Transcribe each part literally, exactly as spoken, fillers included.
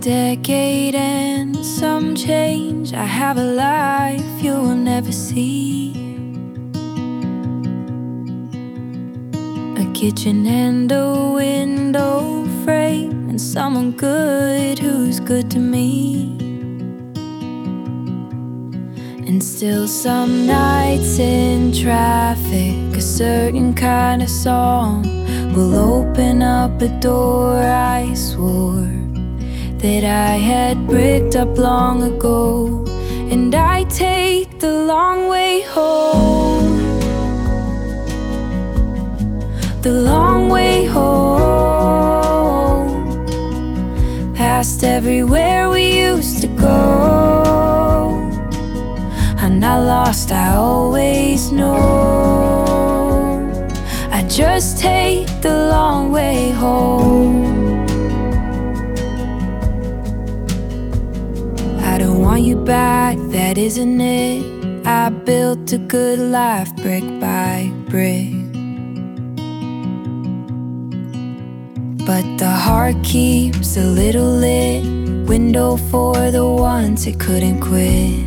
decade and some change. I have a life you will never see. A kitchen and a window frame, and someone good who's good to me. And still some nights in traffic, a certain kind of song will open up a door I swore that I had bricked up long ago. And I take the long way home, the long way home, past everywhere we used to go. I'm not lost, I always know. I just take the long way home. I don't want you back, that isn't it. I built a good life brick by brick, but the heart keeps a little lit window for the ones it couldn't quit.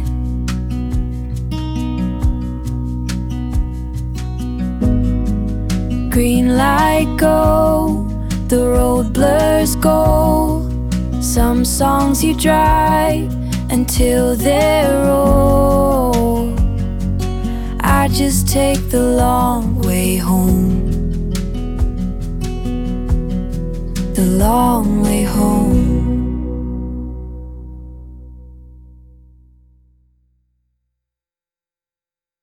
Green light go, the road blurs gold. Some songs you drive until they're old. I just take the long way home, the long